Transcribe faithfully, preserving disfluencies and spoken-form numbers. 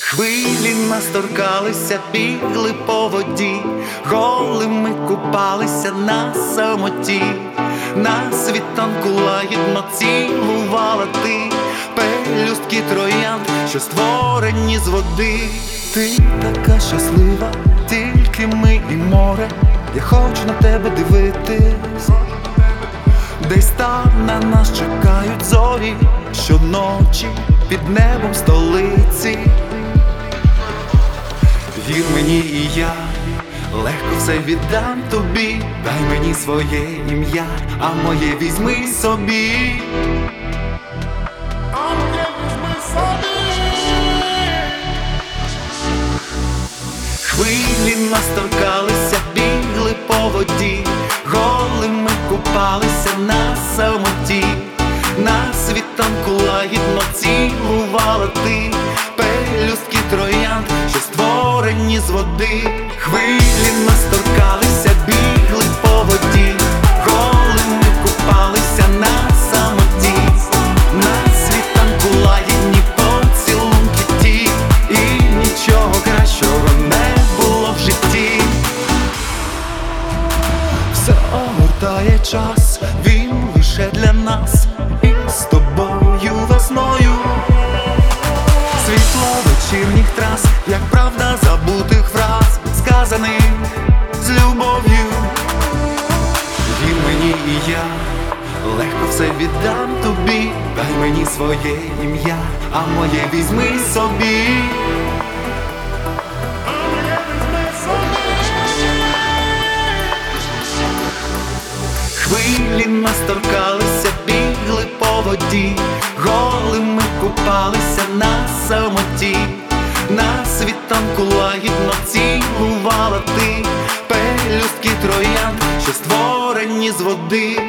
Хвилі нас торкалися, бігли по воді, голими купалися на самоті. На світанку лагідно цілувала ти пелюстки троянд, що створені з води. Ти така щаслива, тільки ми і море. Я хочу на тебе дивитись. Десь там на нас чекають зорі щоночі під небом столиці. Вір мені, і я легко все віддам тобі. Дай мені своє ім'я, а моє візьми собі. А моє візьми собі. Хвилі нас торкалися, бігли по воді, голими купалися на самоті. На світанку лагідно цілувала ти пелюстки троянд, що створені з води. Хвилі нас торкалися, бігли по воді, голими купалися на самоті. На світанку лагідні поцілунки ті, і нічого кращого не було в житті. Все огортає час, він лише для нас, і з тобою весною. Світло вечірніх трас, як правда забутих фраз, сказаних з любов'ю. Вір мені, і я легко все віддам тобі. Дай мені своє ім'я, а моє візьми собі. Хвилі нас торкалися, бігли по воді, голими купалися на самоті. На світанку лагідно цілувала ти пелюстки троянд, що створені з води.